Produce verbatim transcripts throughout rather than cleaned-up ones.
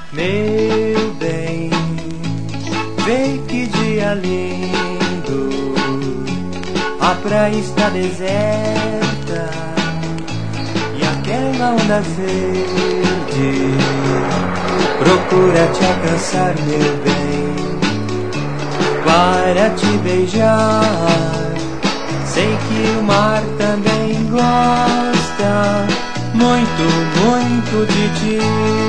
Meu bem, vê que dia lindo, a praia está deserta e aquela onda verde procura te alcançar, meu bem, para te beijar. Sei que o mar também gosta muito, muito de ti.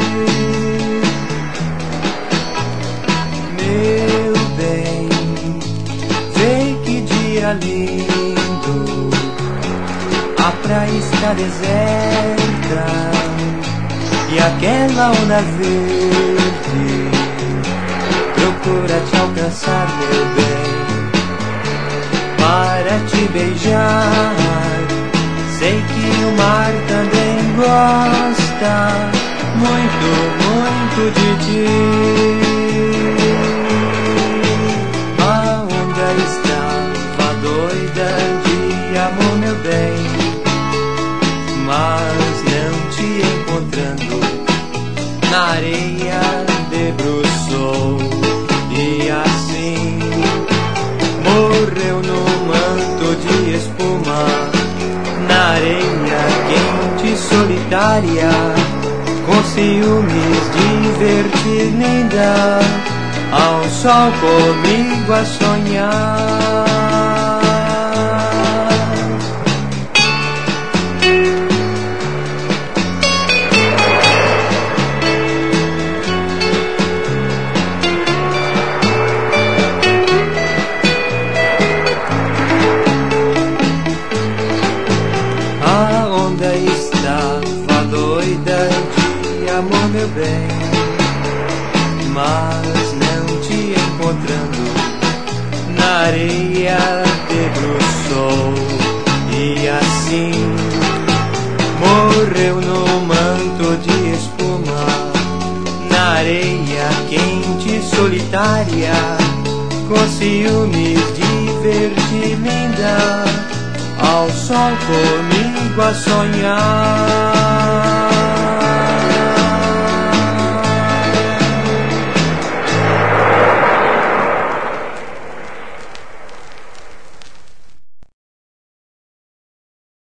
Meu bem, vê que dia lindo, a praia está deserta e aquela onda verde procura te alcançar, meu bem, para te beijar. Sei que o mar também gosta muito, muito de ti. A onda estava doida de amor, meu bem, mas não te encontrando, na areia debruçou e assim morreu no manto de espuma, na areia quente e solitária, com ciúmes de ver-te linda, ao sol comigo a sonhar. A onda estava doida de amor, meu bem, mas não te encontrando, na areia debruçou e assim morreu no manto de espuma, na areia quente e solitária, com ciúmes de ver-te linda, ao sol comigo a sonhar.